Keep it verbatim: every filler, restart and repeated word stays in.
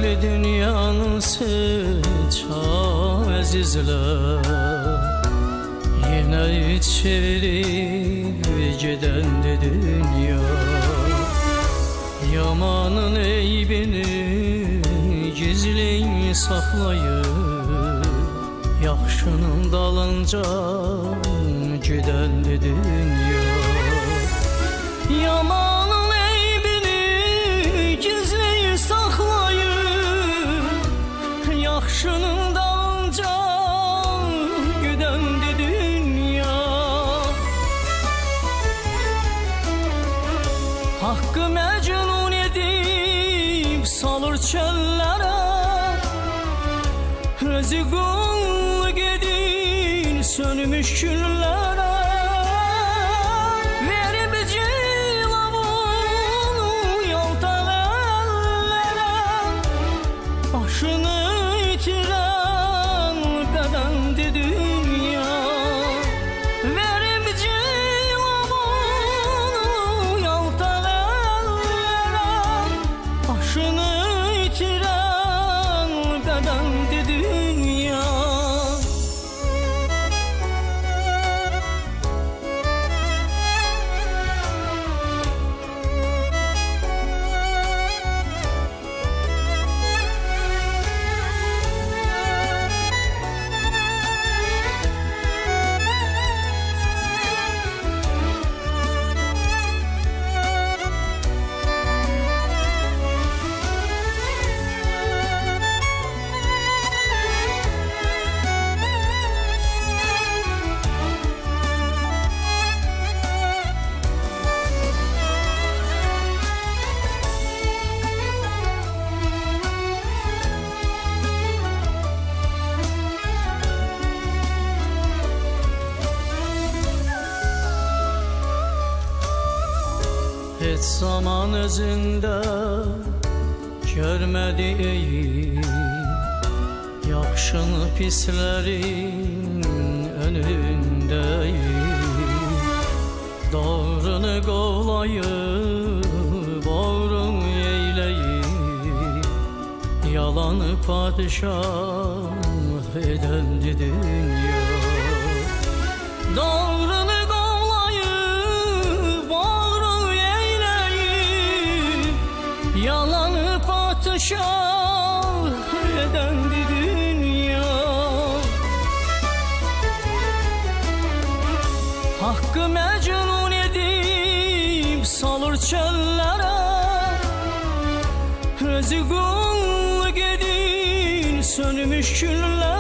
Evli dünyanın sıçan əzizlər Yenə çevirib gedəndi dünya Yamanın eybini gizli saxlayıb Yaxşının dalınca gedəndi dünya Yamanın eybini gizli saxlayıb Yaxşının dalınca gedəndi dünya Haqqı məcnun edib salır çöllərə Özü qul gedin sönmüş küllərə Verib cilavunu yaltaq əllərə Başını itirən bədəndi dünya Verib cilavunu yaltaq əllərə Başını itirən bədəndi dünya Heç zaman özündə görmədiyi Yaxşını pislərin önündəyik Doğrunu qovlayıb, oğrunu eyləyib Yalanı padişah edəndi dünya Doğrunu Yalanı padişah edəndi dünya Haqqı məcnun edib salır çöllərə Özü qul gedin sönmüş küllərə